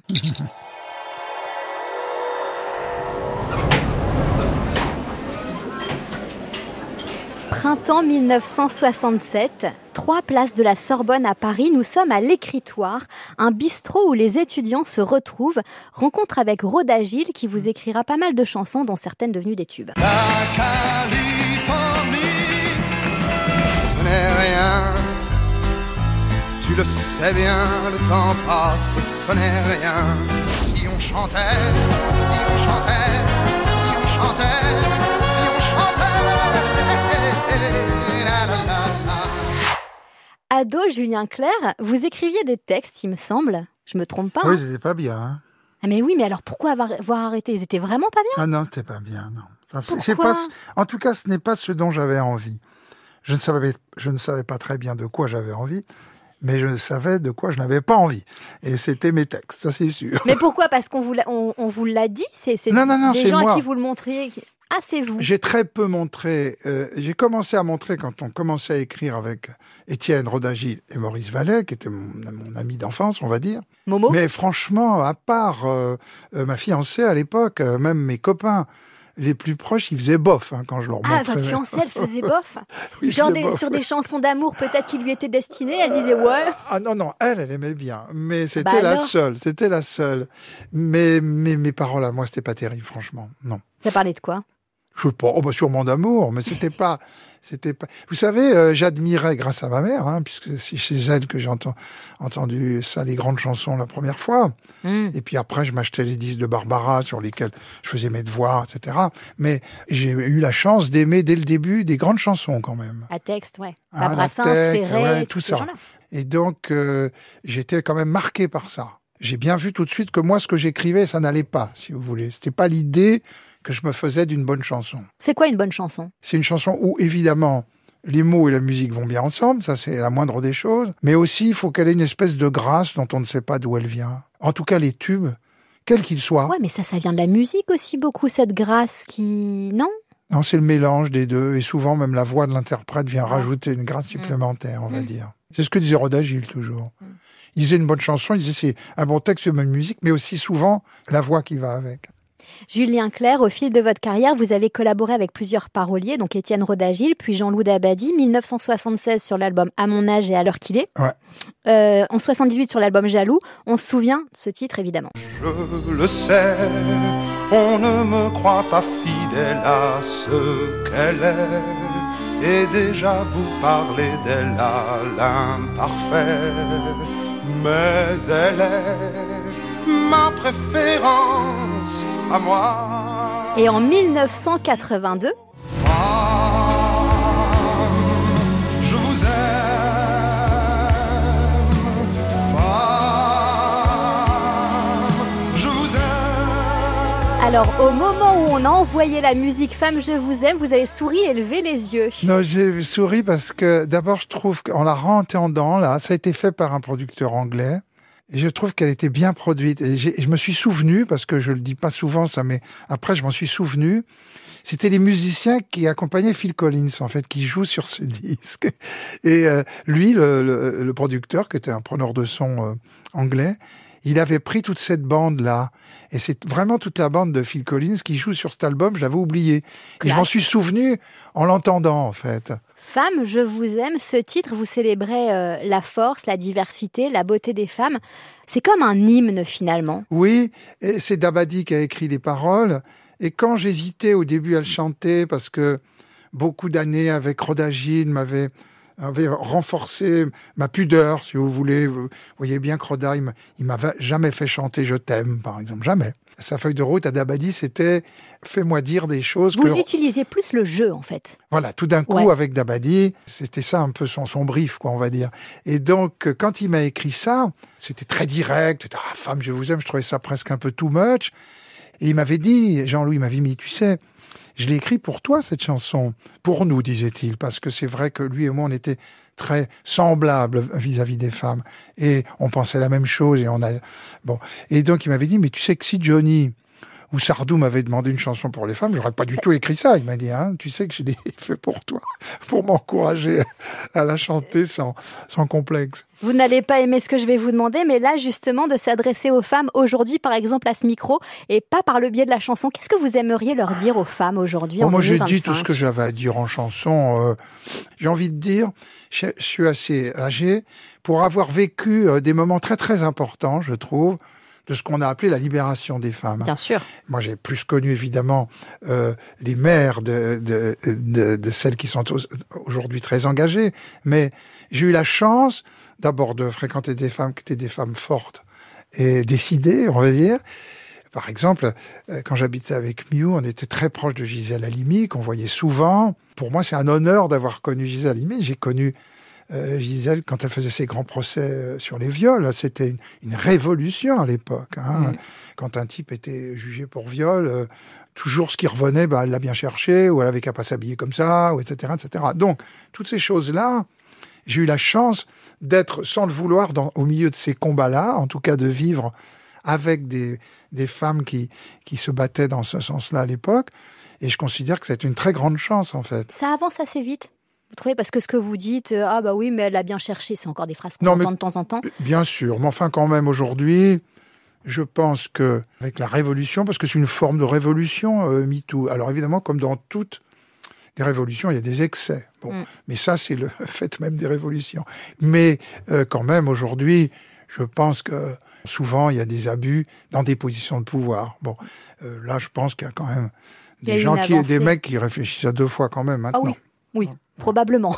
Speaker 2: Printemps mille neuf cent soixante-sept, trois places de la Sorbonne à Paris, nous sommes à l'Écritoire, un bistrot où les étudiants se retrouvent, rencontre avec Rhoda Agile qui vous écrira pas mal de chansons dont certaines devenues des tubes.
Speaker 4: La Californie, ce n'est rien. Tu le sais bien, le temps passe, ce n'est rien. Si on chantait, si on chantait, si on chantait, si on chantait. La, la, la, la.
Speaker 2: Ado, Julien Clerc, vous écriviez des textes, il me semble. Je me trompe pas.
Speaker 3: Oui,
Speaker 2: hein.
Speaker 3: c'était pas bien. Hein.
Speaker 2: Ah mais oui, mais alors pourquoi avoir, avoir arrêté ? Ils étaient vraiment pas bien.
Speaker 3: Ah non, c'était pas bien, non. Ça,
Speaker 2: Pourquoi ?
Speaker 3: c'est pas, en tout cas, ce n'est pas ce dont j'avais envie. Je ne savais, je ne savais pas très bien de quoi j'avais envie, mais je savais de quoi je n'avais pas envie. Et c'était mes textes, ça c'est sûr.
Speaker 2: Mais pourquoi ? Parce qu'on vous l'a, on, on vous l'a dit ? C'est, c'est
Speaker 3: non, non, non,
Speaker 2: des
Speaker 3: c'est
Speaker 2: gens
Speaker 3: moi.
Speaker 2: à qui vous le montriez. Ah, c'est vous.
Speaker 3: J'ai très peu montré. Euh, j'ai commencé à montrer quand on commençait à écrire avec Étienne Rodagil et Maurice Vallet, qui était mon, mon ami d'enfance, on va dire.
Speaker 2: Momo ?
Speaker 3: Mais franchement, à part euh, euh, ma fiancée à l'époque, euh, même mes copains les plus proches, ils faisaient bof hein, quand je leur
Speaker 2: ah,
Speaker 3: montrais.
Speaker 2: Ah, votre fiancée, elle faisait bof.
Speaker 3: Oui,
Speaker 2: Genre des,
Speaker 3: bof,
Speaker 2: sur
Speaker 3: ouais.
Speaker 2: des chansons d'amour peut-être qui lui étaient destinées, elle disait ouais.
Speaker 3: Ah non, non, elle, elle aimait bien. Mais c'était
Speaker 2: bah
Speaker 3: la
Speaker 2: alors
Speaker 3: seule, c'était la seule. Mais, mais mes paroles à moi, c'était pas terrible, franchement, non.
Speaker 2: Ça parlait de quoi ?
Speaker 3: Je sais pas, oh bah sûrement d'amour, mais c'était pas, c'était pas. Vous savez, euh, j'admirais grâce à ma mère, hein, puisque c'est chez elle que j'ai enten- entendu ça, les grandes chansons la première fois.
Speaker 2: mmh.
Speaker 3: Et puis après, je m'achetais les disques de Barbara sur lesquels je faisais mes devoirs, et cetera. Mais j'ai eu la chance d'aimer dès le début des grandes chansons quand même.
Speaker 2: À texte, ouais.
Speaker 3: Ah,
Speaker 2: Pas Brassens,
Speaker 3: la texte,
Speaker 2: Ferré,
Speaker 3: ouais,
Speaker 2: tous
Speaker 3: tout
Speaker 2: ces
Speaker 3: ça.
Speaker 2: gens-là.
Speaker 3: Et donc, euh, j'étais quand même marqué par ça. J'ai bien vu tout de suite que moi, ce que j'écrivais, ça n'allait pas, si vous voulez. C'était pas l'idée que je me faisais d'une bonne chanson.
Speaker 2: C'est quoi une bonne chanson ?
Speaker 3: C'est une chanson où, évidemment, les mots et la musique vont bien ensemble, ça c'est la moindre des choses, mais aussi il faut qu'elle ait une espèce de grâce dont on ne sait pas d'où elle vient. En tout cas, les tubes, quels qu'ils soient.
Speaker 2: Ouais, mais ça, ça vient de la musique aussi beaucoup, cette grâce qui... Non ?
Speaker 3: Non, c'est le mélange des deux, et souvent même la voix de l'interprète vient
Speaker 2: Ah.
Speaker 3: rajouter une grâce supplémentaire, on va
Speaker 2: Mmh.
Speaker 3: dire. C'est ce que disait Rodagil toujours.
Speaker 2: Mmh.
Speaker 3: Il disait une bonne chanson, il disait c'est un bon texte, une bonne musique, mais aussi souvent la voix qui va avec.
Speaker 2: Julien Clerc, au fil de votre carrière, vous avez collaboré avec plusieurs paroliers, donc Étienne Rodagil, puis Jean-Loup Dabadi, dix-neuf cent soixante-seize sur l'album À mon âge et à l'heure qu'il est.
Speaker 3: Ouais.
Speaker 2: Euh, en soixante-dix-huit sur l'album Jaloux. On se souvient de ce titre, évidemment.
Speaker 4: Je le sais, on ne me croit pas fidèle à ce qu'elle est. Et déjà vous parlez d'elle à l'imparfait. Mais elle est ma préférence à moi.
Speaker 2: Et en dix-neuf cent quatre-vingt-deux,
Speaker 4: Femme, je vous aime. Femme, je vous aime.
Speaker 2: alors au moment où on a envoyé la musique Femme, je vous aime, vous avez souri et levé les yeux.
Speaker 3: Non, j'ai souri parce que d'abord je trouve qu'en la réentendant, là, ça a été fait par un producteur anglais. Et je trouve qu'elle était bien produite. Et, j'ai, et je me suis souvenu, parce que je le dis pas souvent ça, mais après je m'en suis souvenu, c'était les musiciens qui accompagnaient Phil Collins, en fait, qui jouent sur ce disque. Et euh, lui, le, le, le producteur, qui était un preneur de son euh, anglais, il avait pris toute cette bande-là. Et c'est vraiment toute la bande de Phil Collins qui joue sur cet album, je l'avais oublié. Et
Speaker 2: Classe.
Speaker 3: je m'en suis souvenu en l'entendant, en fait.
Speaker 2: Femme, je vous aime, ce titre, vous célébrez euh, la force, la diversité, la beauté des femmes. C'est comme un hymne, finalement.
Speaker 3: Oui, et c'est Dabadi qui a écrit les paroles. Et quand j'hésitais au début à le chanter, parce que beaucoup d'années avec Rodagil m'avaient avait renforcé ma pudeur, si vous voulez. Vous voyez bien que Roda, il ne m'a jamais fait chanter « Je t'aime », par exemple, jamais. Sa feuille de route à Dabadi, c'était « Fais-moi dire des choses ».
Speaker 2: Vous
Speaker 3: que...
Speaker 2: utilisiez plus le jeu, en fait.
Speaker 3: Voilà, tout d'un coup, ouais. Avec Dabadi, c'était ça un peu son, son brief, quoi, on va dire. Et donc, quand il m'a écrit ça, c'était très direct. « Ah, femme, je vous aime », je trouvais ça presque un peu too much. Et il m'avait dit, Jean-Louis m'avait mis, tu sais, je l'ai écrit pour toi, cette chanson. Pour nous, disait-il, parce que c'est vrai que lui et moi, on était très semblables vis-à-vis des femmes. Et on pensait la même chose. Et on a, bon. Et donc, il m'avait dit, mais tu sais que si Johnny ou Sardou m'avait demandé une chanson pour les femmes, j'aurais pas du tout écrit ça. Il m'a dit, hein, tu sais que je l'ai fait pour toi, pour m'encourager à la chanter sans, sans complexe.
Speaker 2: Vous n'allez pas aimer ce que je vais vous demander, mais là, justement, de s'adresser aux femmes aujourd'hui, par exemple, à ce micro, et pas par le biais de la chanson. Qu'est-ce que vous aimeriez leur dire aux femmes aujourd'hui,
Speaker 3: bon,
Speaker 2: en
Speaker 3: moi,
Speaker 2: deux mille vingt-cinq?
Speaker 3: J'ai dit tout ce que j'avais à dire en chanson. Euh, j'ai envie de dire, je, je suis assez âgé pour avoir vécu euh, des moments très, très importants, je trouve, de ce qu'on a appelé la libération des femmes.
Speaker 2: Bien sûr.
Speaker 3: Moi, j'ai plus connu, évidemment, euh, les mères de, de, de, de celles qui sont aujourd'hui très engagées, mais j'ai eu la chance, d'abord, de fréquenter des femmes qui étaient des femmes fortes et décidées, on va dire. Par exemple, quand j'habitais avec Miu, on était très proche de Gisèle Halimi, qu'on voyait souvent. Pour moi, c'est un honneur d'avoir connu Gisèle Halimi. J'ai connu Euh, Gisèle, quand elle faisait ses grands procès euh, sur les viols, c'était une, une révolution à l'époque. Hein. Mmh. Quand un type était jugé pour viol, euh, toujours ce qui revenait, bah, elle l'a bien cherché, ou elle avait qu'à pas s'habiller comme ça, ou et cetera, et cetera. Donc, toutes ces choses-là, j'ai eu la chance d'être, sans le vouloir, dans, au milieu de ces combats-là, en tout cas de vivre avec des, des femmes qui, qui se battaient dans ce sens-là à l'époque. Et je considère que c'est une très grande chance, en fait.
Speaker 2: Ça avance assez vite, vous trouvez? Parce que ce que vous dites, euh, ah bah oui, mais elle a bien cherché, c'est encore des phrases qu'on
Speaker 3: Non,
Speaker 2: entend
Speaker 3: mais,
Speaker 2: de temps en temps.
Speaker 3: Bien sûr, mais enfin quand même aujourd'hui, je pense que avec la révolution, parce que c'est une forme de révolution, euh, MeToo. Alors évidemment, comme dans toutes les révolutions, il y a des excès. Bon, mm. mais ça, c'est le fait même des révolutions. Mais euh, quand même, aujourd'hui, je pense que souvent, il y a des abus dans des positions de pouvoir. Bon, euh, là, je pense qu'il y a quand même des gens qui, des mecs qui réfléchissent à deux fois quand même maintenant.
Speaker 2: Ah oui, oui, ouais. Probablement.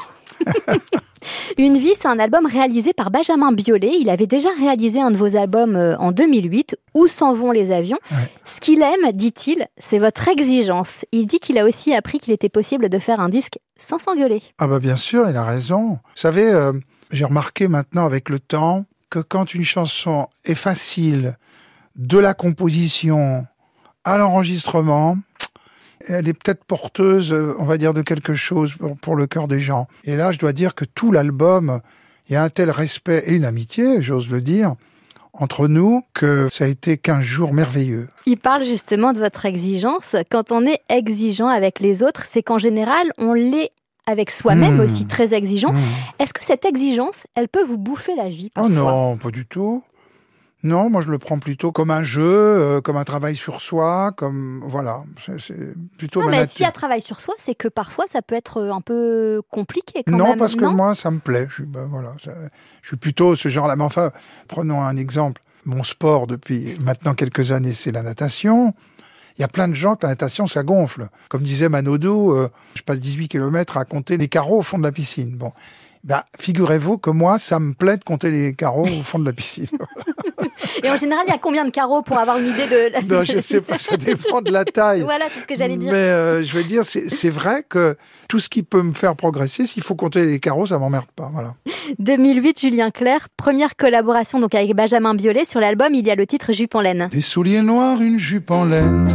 Speaker 2: Une vie, c'est un album réalisé par Benjamin Biolay. Il avait déjà réalisé un de vos albums en deux mille huit, Où s'en vont les avions. Ouais. Ce qu'il aime, dit-il, c'est votre exigence. Il dit qu'il a aussi appris qu'il était possible de faire un disque sans s'engueuler.
Speaker 3: Ah bah bien sûr, il a raison. Vous savez, euh, j'ai remarqué maintenant avec le temps que quand une chanson est facile, de la composition à l'enregistrement, elle est peut-être porteuse, on va dire, de quelque chose pour, pour le cœur des gens. Et là, je dois dire que tout l'album, il y a un tel respect et une amitié, j'ose le dire, entre nous, que ça a été quinze jours merveilleux.
Speaker 2: Il parle justement de votre exigence. Quand on est exigeant avec les autres, c'est qu'en général, on l'est avec soi-même mmh. aussi, très exigeant. Mmh. Est-ce que cette exigence, elle peut vous bouffer la vie parfois?
Speaker 3: Oh non, pas du tout. Non, moi je le prends plutôt comme un jeu, euh, comme un travail sur soi, comme voilà, c'est, c'est plutôt
Speaker 2: non,
Speaker 3: ma
Speaker 2: mais
Speaker 3: nature.
Speaker 2: S'il y a travail sur soi, c'est que parfois ça peut être un peu compliqué quand
Speaker 3: non,
Speaker 2: même.
Speaker 3: Parce
Speaker 2: non, parce
Speaker 3: que moi ça me plaît. Je suis, ben, voilà, ça, je suis plutôt ce genre-là. Mais enfin, prenons un exemple. Mon sport depuis maintenant quelques années, c'est la natation. Il y a plein de gens que la natation, ça gonfle. Comme disait Manodou, euh, je passe dix-huit kilomètres à compter les carreaux au fond de la piscine. Bon, ben, figurez-vous que moi, ça me plaît de compter les carreaux au fond de la piscine.
Speaker 2: Et en général, il y a combien de carreaux pour avoir une idée de...
Speaker 3: Non, je sais pas, ça dépend de la taille.
Speaker 2: Voilà, c'est ce que j'allais dire.
Speaker 3: Mais euh, je veux dire, c'est, c'est vrai que tout ce qui peut me faire progresser, s'il faut compter les carreaux, ça m'emmerde pas, voilà.
Speaker 2: deux mille huit, Julien Clerc, première collaboration donc avec Benjamin Biolay. Sur l'album, il y a le titre Jupe en laine.
Speaker 4: Des souliers noirs, une jupe en laine.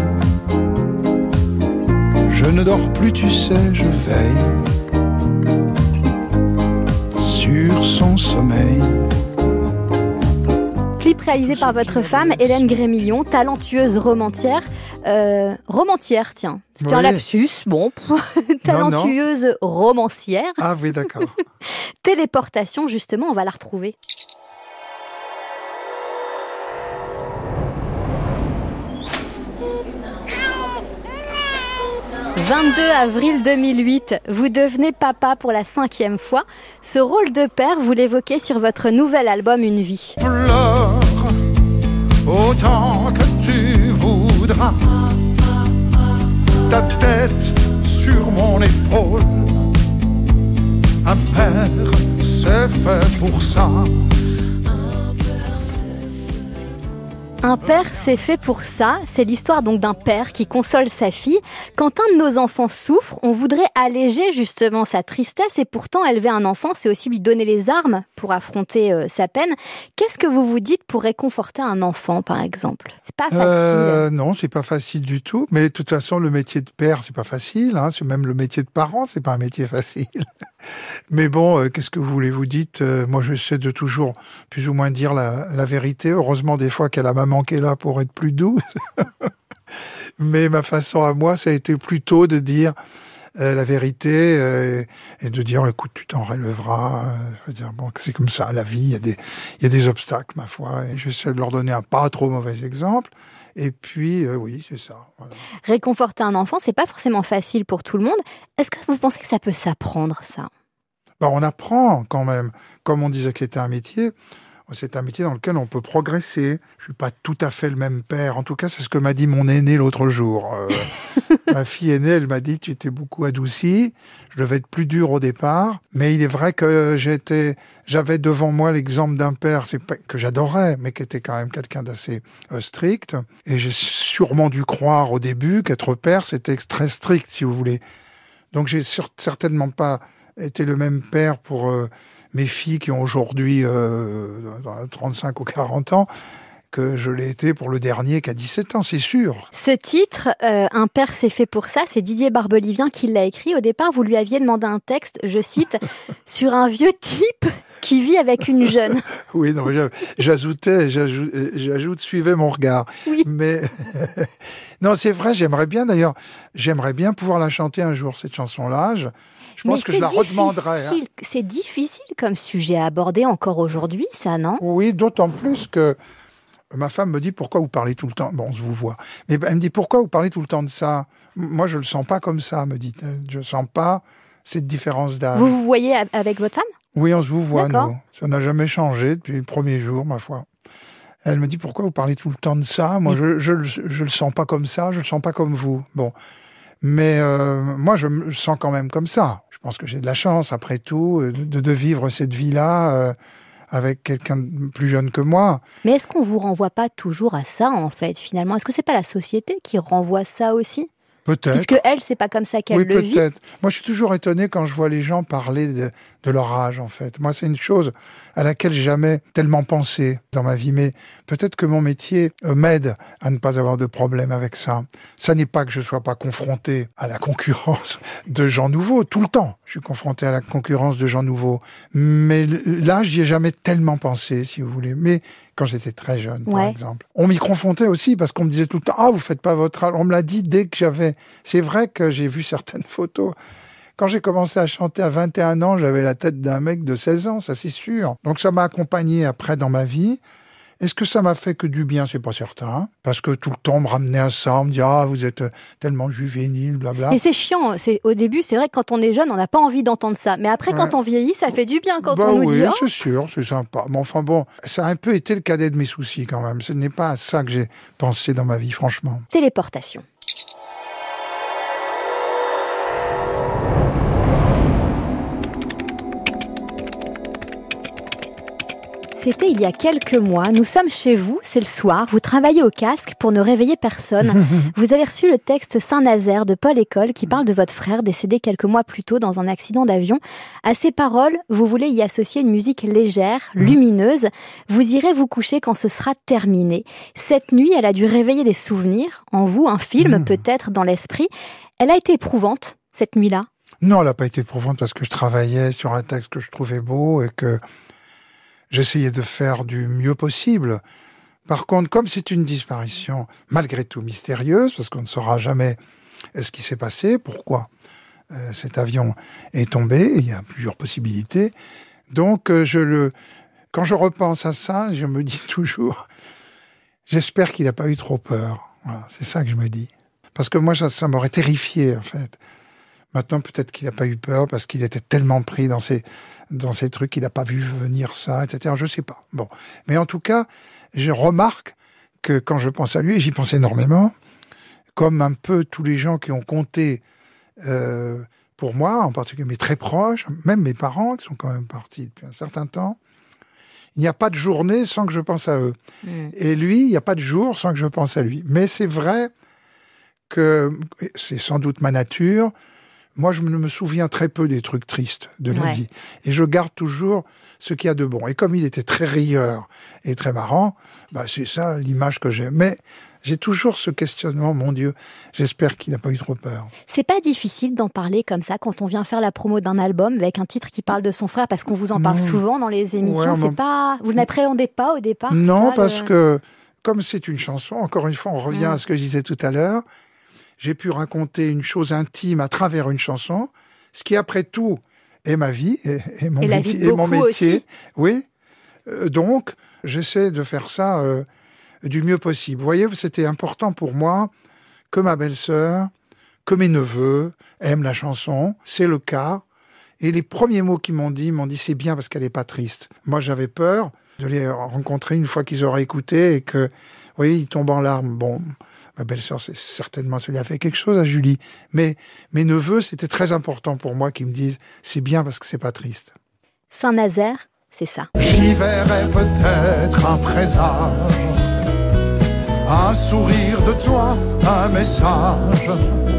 Speaker 4: Je ne dors plus, tu sais, je veille sur son sommeil.
Speaker 2: Clip réalisé par votre femme, Hélène Grémillon, talentueuse romancière. Euh, romancière, tiens. C'était oui. un lapsus, bon. talentueuse non, non. romancière.
Speaker 3: Ah oui, d'accord.
Speaker 2: Téléportation, justement, on va la retrouver. vingt-deux avril deux mille huit, vous devenez papa pour la cinquième fois. Ce rôle de père, vous l'évoquez sur votre nouvel album Une vie.
Speaker 4: Pleure autant que tu voudras, ta tête sur mon épaule. Un père, c'est fait pour ça.
Speaker 2: Un père, c'est fait pour ça. C'est l'histoire donc d'un père qui console sa fille. Quand un de nos enfants souffre, on voudrait alléger justement sa tristesse et pourtant élever un enfant, c'est aussi lui donner les armes pour affronter euh, sa peine. Qu'est-ce que vous vous dites pour réconforter un enfant, par exemple? C'est pas facile.
Speaker 3: Euh, non, c'est pas facile du tout. Mais de toute façon, le métier de père, c'est pas facile. Hein. C'est même le métier de parent, c'est pas un métier facile. Mais bon, euh, qu'est-ce que vous voulez vous dites euh, Moi, j'essaie de toujours plus ou moins dire la, la vérité. Heureusement, des fois, qu'elle a ma manqué là pour être plus douce. Mais ma façon à moi, ça a été plutôt de dire euh, la vérité euh, et de dire, écoute, tu t'en relèveras. Euh, je veux dire, bon, c'est comme ça, la vie, il y a des, il y a des obstacles, ma foi. Et j'essaie de leur donner un pas trop mauvais exemple. Et puis, euh, oui, c'est ça. Voilà.
Speaker 2: Réconforter un enfant, c'est pas forcément facile pour tout le monde. Est-ce que vous pensez que ça peut s'apprendre, ça?
Speaker 3: Ben, on apprend quand même. Comme on disait que c'était un métier, c'est un métier dans lequel on peut progresser. Je suis pas tout à fait le même père. En tout cas, c'est ce que m'a dit mon aîné l'autre jour. Euh, ma fille aînée, elle m'a dit, tu étais beaucoup adouci. Je devais être plus dur au départ. Mais il est vrai que j'étais, j'avais devant moi l'exemple d'un père, c'est pas, que j'adorais, mais qui était quand même quelqu'un d'assez euh, strict. Et j'ai sûrement dû croire au début qu'être père, c'était très strict, si vous voulez. Donc j'ai sur, certainement pas été le même père pour... Euh, mes filles qui ont aujourd'hui euh, trente-cinq ou quarante ans, que je l'ai été pour le dernier qui a dix-sept ans, c'est sûr.
Speaker 2: Ce titre, euh, Un père c'est fait pour ça, c'est Didier Barbelivien qui l'a écrit. Au départ, vous lui aviez demandé un texte, je cite, sur un vieux type qui vit avec une jeune.
Speaker 3: Oui, non, j'ajoutais, j'ajoute, j'ajoute, suivez mon regard.
Speaker 2: Oui.
Speaker 3: Mais non, c'est vrai, j'aimerais bien d'ailleurs, j'aimerais bien pouvoir la chanter un jour, cette chanson-là. Je, je pense
Speaker 2: Mais
Speaker 3: que je la redemanderai. Hein.
Speaker 2: C'est difficile comme sujet à aborder encore aujourd'hui, ça, non?
Speaker 3: Oui, d'autant plus que ma femme me dit, pourquoi vous parlez tout le temps? Bon, on se vous voit. Mais elle me dit, pourquoi vous parlez tout le temps de ça? Moi, je le sens pas comme ça, me dit-elle. Je sens pas cette différence d'âge.
Speaker 2: Vous vous voyez avec votre femme?
Speaker 3: Oui, on se vous voit,
Speaker 2: D'accord.
Speaker 3: nous. Ça n'a jamais changé depuis le premier jour, ma foi. Elle me dit, pourquoi vous parlez tout le temps de ça? Moi, je, je, je le sens pas comme ça, je le sens pas comme vous. Bon. Mais euh, moi, je me sens quand même comme ça. Je pense que j'ai de la chance, après tout, de, de vivre cette vie-là euh, avec quelqu'un de plus jeune que moi.
Speaker 2: Mais est-ce qu'on vous renvoie pas toujours à ça, en fait, finalement? Est-ce que c'est pas la société qui renvoie ça aussi?
Speaker 3: Peut-être.
Speaker 2: Puisque elle, c'est pas comme ça qu'elle
Speaker 3: oui,
Speaker 2: le vit.
Speaker 3: peut-être. Moi, je suis toujours étonné quand je vois les gens parler de, de leur âge, en fait. Moi, c'est une chose à laquelle j'ai jamais tellement pensé dans ma vie. Mais peut-être que mon métier euh, m'aide à ne pas avoir de problème avec ça. Ça n'est pas que je sois pas confronté à la concurrence de gens nouveaux. Tout le temps, je suis confronté à la concurrence de gens nouveaux. Mais là, j'y ai jamais tellement pensé, si vous voulez. Mais quand j'étais très jeune, par
Speaker 2: ouais.
Speaker 3: exemple. On m'y confrontait aussi parce qu'on me disait tout le temps « Ah, vous faites pas votre âge ». On me l'a dit dès que j'avais... C'est vrai que j'ai vu certaines photos. Quand j'ai commencé à chanter à vingt et un ans, j'avais la tête d'un mec de seize ans, ça c'est sûr. Donc ça m'a accompagné après dans ma vie. Est-ce que ça m'a fait que du bien? C'est pas certain. Parce que tout le temps, on me ramenait à ça, on me dit « Ah, vous êtes tellement juvénile, blabla ».
Speaker 2: Et c'est chiant. C'est, au début, c'est vrai que quand on est jeune, on n'a pas envie d'entendre ça. Mais après, ouais. quand on vieillit, ça fait du bien quand
Speaker 3: bah
Speaker 2: on nous
Speaker 3: oui,
Speaker 2: dit...
Speaker 3: Oui, oh c'est sûr, c'est sympa. Mais enfin bon, ça a un peu été le cadet de mes soucis quand même. Ce n'est pas à ça que j'ai pensé dans ma vie, franchement.
Speaker 2: Téléportation. C'était il y a quelques mois. Nous sommes chez vous, c'est le soir. Vous travaillez au casque pour ne réveiller personne. Vous avez reçu le texte Saint-Nazaire de Paul École qui parle de votre frère décédé quelques mois plus tôt dans un accident d'avion. À ces paroles, vous voulez y associer une musique légère, lumineuse. Vous irez vous coucher quand ce sera terminé. Cette nuit, elle a dû réveiller des souvenirs. En vous, un film peut-être dans l'esprit. Elle a été éprouvante, cette nuit-là?
Speaker 3: Non, elle n'a pas été éprouvante parce que je travaillais sur un texte que je trouvais beau et que j'essayais de faire du mieux possible. Par contre, comme c'est une disparition malgré tout mystérieuse, parce qu'on ne saura jamais ce qui s'est passé, pourquoi euh, cet avion est tombé, il y a plusieurs possibilités. Donc, euh, je le, quand je repense à ça, je me dis toujours, j'espère qu'il n'a pas eu trop peur. Voilà, c'est ça que je me dis. Parce que moi, ça, ça m'aurait terrifié, en fait. Maintenant, peut-être qu'il n'a pas eu peur parce qu'il était tellement pris dans ces, dans ces trucs qu'il n'a pas vu venir ça, et cetera. Je sais pas. Bon. Mais en tout cas, je remarque que quand je pense à lui, et j'y pense énormément, comme un peu tous les gens qui ont compté euh, pour moi, en particulier mes très proches, même mes parents qui sont quand même partis depuis un certain temps, il n'y a pas de journée sans que je pense à eux. Mmh. Et lui, il n'y a pas de jour sans que je pense à lui. Mais c'est vrai que c'est sans doute ma nature. Moi, je me souviens très peu des trucs tristes de la ouais. vie. Et je garde toujours ce qu'il y a de bon. Et comme il était très rieur et très marrant, bah, c'est ça l'image que j'ai. Mais j'ai toujours ce questionnement, mon Dieu, j'espère qu'il n'a pas eu trop peur.
Speaker 2: C'est pas difficile d'en parler comme ça quand on vient faire la promo d'un album avec un titre qui parle de son frère, parce qu'on vous en parle mmh. souvent dans les émissions. Ouais, c'est pas... Vous n'appréhendez pas au départ?
Speaker 3: Non,
Speaker 2: ça,
Speaker 3: parce
Speaker 2: le...
Speaker 3: que comme c'est une chanson, encore une fois, on revient mmh. à ce que je disais tout à l'heure, j'ai pu raconter une chose intime à travers une chanson, ce qui, après tout, est ma vie et, et mon,
Speaker 2: et
Speaker 3: métier, et mon métier. Aussi. Oui. Euh, donc, j'essaie de faire ça euh, du mieux possible. Vous voyez, c'était important pour moi que ma belle-sœur, que mes neveux aiment la chanson. C'est le cas. Et les premiers mots qu'ils m'ont dit, m'ont dit c'est bien parce qu'elle n'est pas triste. Moi, j'avais peur de les rencontrer une fois qu'ils auraient écouté et que, vous voyez, ils tombent en larmes. Bon... Ma belle-sœur, c'est certainement, ça lui a fait quelque chose à Julie. Mais mes neveux, c'était très important pour moi qu'ils me disent c'est bien parce que c'est pas triste.
Speaker 2: Saint-Nazaire, c'est ça.
Speaker 4: J'y verrai peut-être un présage, un sourire de toi, un message.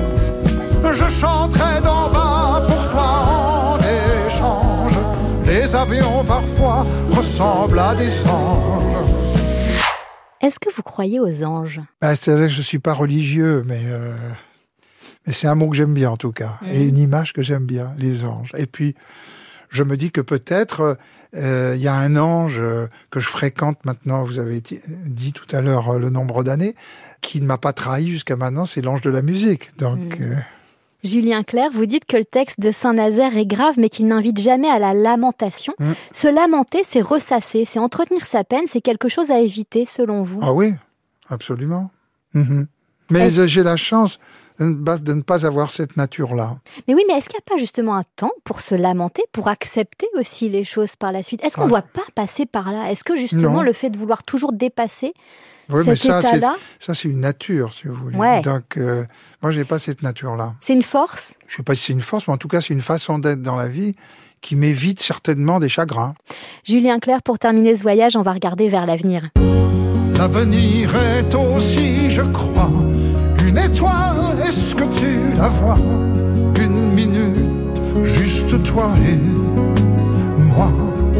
Speaker 4: Je chanterai d'en bas pour toi en échange. Les avions parfois ressemblent à des anges.
Speaker 2: Est-ce que vous croyez aux anges ?
Speaker 3: Bah, c'est-à-dire que je ne suis pas religieux, mais, euh, mais c'est un mot que j'aime bien en tout cas, mmh. et une image que j'aime bien, les anges. Et puis, je me dis que peut-être il euh, y a un ange euh, que je fréquente maintenant, vous avez t- dit tout à l'heure euh, le nombre d'années, qui ne m'a pas trahi jusqu'à maintenant, c'est l'ange de la musique. Donc... Mmh. Euh...
Speaker 2: Julien Clerc, vous dites que le texte de Saint-Nazaire est grave, mais qu'il n'invite jamais à la lamentation. Mmh. Se lamenter, c'est ressasser, c'est entretenir sa peine, c'est quelque chose à éviter, selon vous ?
Speaker 3: Ah oui, absolument. Mmh. Mais est-ce... j'ai la chance de ne pas avoir cette nature-là.
Speaker 2: Mais oui, mais est-ce qu'il n'y a pas justement un temps pour se lamenter, pour accepter aussi les choses par la suite ? Est-ce qu'on ne ah. doit pas passer par là ? Est-ce que justement non. le fait de vouloir toujours dépasser
Speaker 3: oui,
Speaker 2: cet
Speaker 3: mais ça,
Speaker 2: état-là...
Speaker 3: c'est, ça, c'est une nature, si vous voulez.
Speaker 2: Ouais.
Speaker 3: Donc, euh, moi, je n'ai pas cette nature-là.
Speaker 2: C'est une force ?
Speaker 3: Je ne sais pas si c'est une force, mais en tout cas, c'est une façon d'être dans la vie qui m'évite certainement des chagrins.
Speaker 2: Julien Clerc, pour terminer ce voyage, on va regarder vers l'avenir.
Speaker 4: L'avenir est aussi, je crois, une étoile, est-ce que tu la vois ? Une minute, juste toi et moi.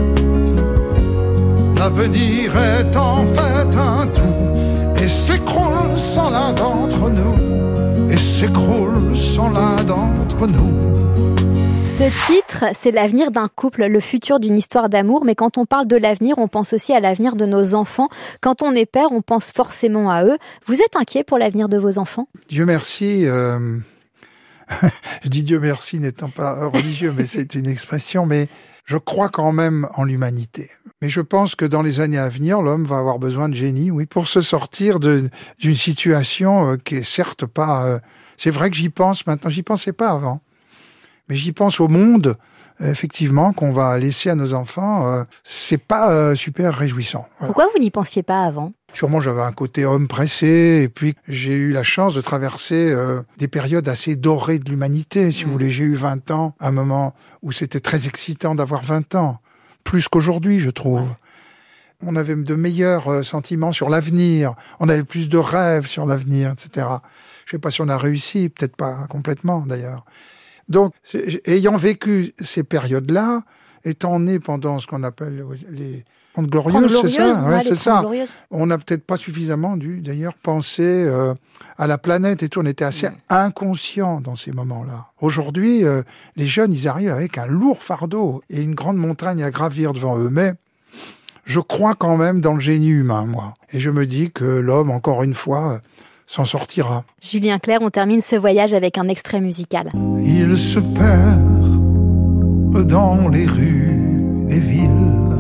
Speaker 4: L'avenir est en fait un tout, et s'écroule sans l'un d'entre nous, et s'écroule sans l'un d'entre nous.
Speaker 2: Ce titre, c'est l'avenir d'un couple, le futur d'une histoire d'amour. Mais quand on parle de l'avenir, on pense aussi à l'avenir de nos enfants. Quand on est père, on pense forcément à eux. Vous êtes inquiet pour l'avenir de vos enfants ?
Speaker 3: Dieu merci. Euh... je dis Dieu merci n'étant pas religieux, mais c'est une expression. Mais je crois quand même en l'humanité. Mais je pense que dans les années à venir, l'homme va avoir besoin de génie, oui, pour se sortir de, d'une situation qui est certes pas... Euh... C'est vrai que j'y pense maintenant, j'y pensais pas avant. Mais j'y pense au monde, effectivement, qu'on va laisser à nos enfants. Euh, c'est pas euh, super réjouissant. Voilà.
Speaker 2: Pourquoi vous n'y pensiez pas avant ?
Speaker 3: Sûrement, j'avais un côté homme pressé, et puis j'ai eu la chance de traverser euh, des périodes assez dorées de l'humanité. Si mmh. vous voulez, j'ai eu vingt ans, un moment où c'était très excitant d'avoir vingt ans, plus qu'aujourd'hui, je trouve. Ouais. On avait de meilleurs euh, sentiments sur l'avenir, on avait plus de rêves sur l'avenir, et cetera. Je sais pas si on a réussi, peut-être pas complètement d'ailleurs. Donc, ayant vécu ces périodes-là, étant né pendant ce qu'on appelle les Trente Glorieuses, c'est ça, ouais, c'est ça. Glorieuses. On n'a peut-être pas suffisamment dû, d'ailleurs, penser euh, à la planète et tout. On était assez mmh. inconscients dans ces moments-là. Aujourd'hui, euh, les jeunes, ils arrivent avec un lourd fardeau et une grande montagne à gravir devant eux. Mais je crois quand même dans le génie humain, moi. Et je me dis que l'homme, encore une fois... Euh, s'en sortira.
Speaker 2: Julien Clerc, on termine ce voyage avec un extrait musical.
Speaker 4: Il se perd dans les rues des villes.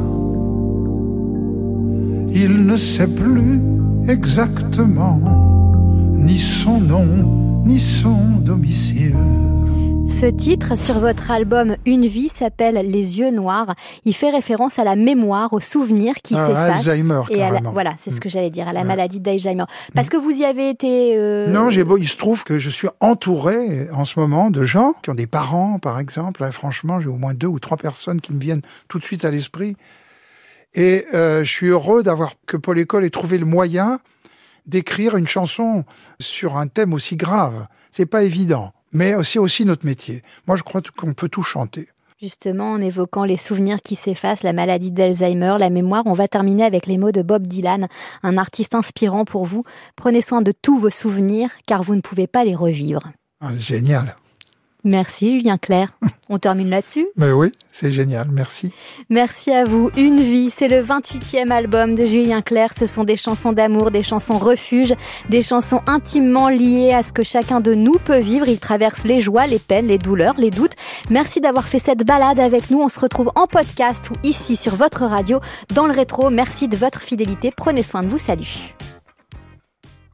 Speaker 4: Il ne sait plus exactement ni son nom, ni son domicile.
Speaker 2: Ce titre sur votre album Une vie s'appelle Les yeux noirs. Il fait référence à la mémoire, aux souvenirs qui ah, s'effacent.
Speaker 3: Alzheimer,
Speaker 2: et à la, voilà, c'est
Speaker 3: mmh.
Speaker 2: ce que j'allais dire, à la ouais. maladie d'Alzheimer. Parce mmh. que vous y avez été... Euh...
Speaker 3: Non, j'ai beau, il se trouve que je suis entouré en ce moment de gens qui ont des parents, par exemple. Là, franchement, j'ai au moins deux ou trois personnes qui me viennent tout de suite à l'esprit. Et euh, je suis heureux d'avoir que Paul École ait trouvé le moyen d'écrire une chanson sur un thème aussi grave. C'est pas évident. Mais c'est aussi notre métier. Moi, je crois qu'on peut tout chanter.
Speaker 2: Justement, en évoquant les souvenirs qui s'effacent, la maladie d'Alzheimer, la mémoire, on va terminer avec les mots de Bob Dylan, un artiste inspirant pour vous. Prenez soin de tous vos souvenirs, car vous ne pouvez pas les revivre.
Speaker 3: Ah, c'est génial.
Speaker 2: Merci Julien Clerc. On termine là-dessus ?
Speaker 3: Mais oui, c'est génial, merci.
Speaker 2: Merci à vous. Une vie, c'est le vingt-huitième album de Julien Clerc. Ce sont des chansons d'amour, des chansons refuge, des chansons intimement liées à ce que chacun de nous peut vivre. Il traverse les joies, les peines, les douleurs, les doutes. Merci d'avoir fait cette balade avec nous. On se retrouve en podcast ou ici sur votre radio dans le rétro. Merci de votre fidélité. Prenez soin de vous. Salut.